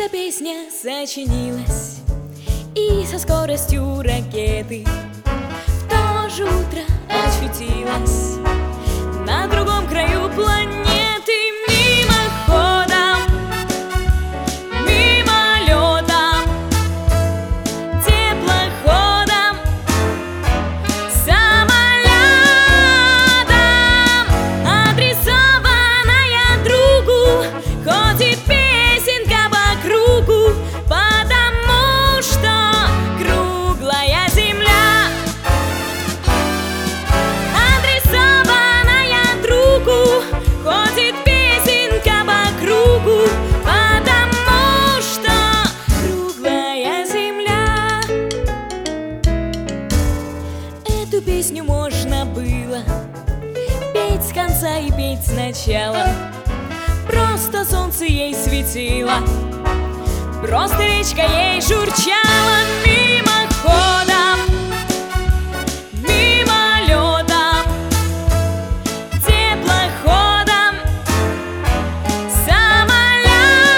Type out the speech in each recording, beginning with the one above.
Эта песня сочинилась и со скоростью ракеты в то же утро очутилась на другом краю планеты. Мимоходом, мимолетом, теплоходом, самолетом, адресованная другу, ходит песенка по кругу, потому что круглая земля. Адресованная другу, ходит песенка по кругу, потому что круглая земля. Эту песню можно было петь с конца и петь сначала. Просто солнце ей светило, просто речка ей журчала. Мимоходом, мимолетом, теплоходом, самолетом,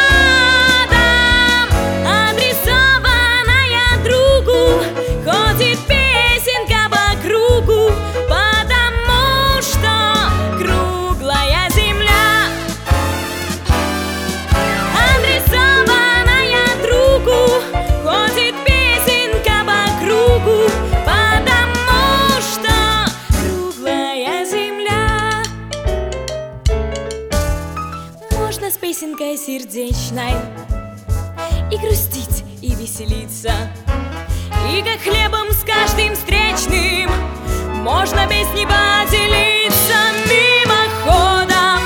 адресованная другу, ходит песенка по кругу, потому что круглая земля. Адресованная другу, ходит песенка по кругу, потому что круглая земля. Можно с песенкой сердечной и грустить, и веселиться, и как хлебом с каждым встречным можно песней поделиться. Мимоходом,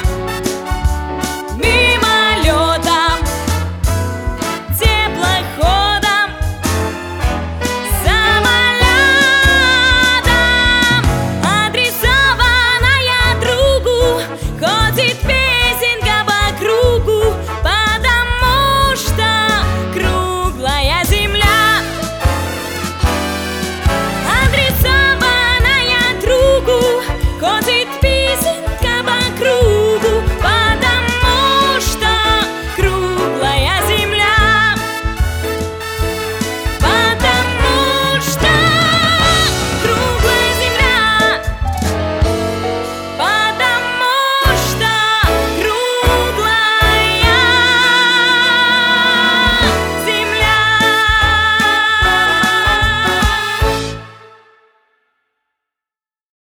мимолетом, теплоходом, самолетом, адресованная другу, ходит песенка по кругу, потому что круглая земля. Адресованная другу, ходит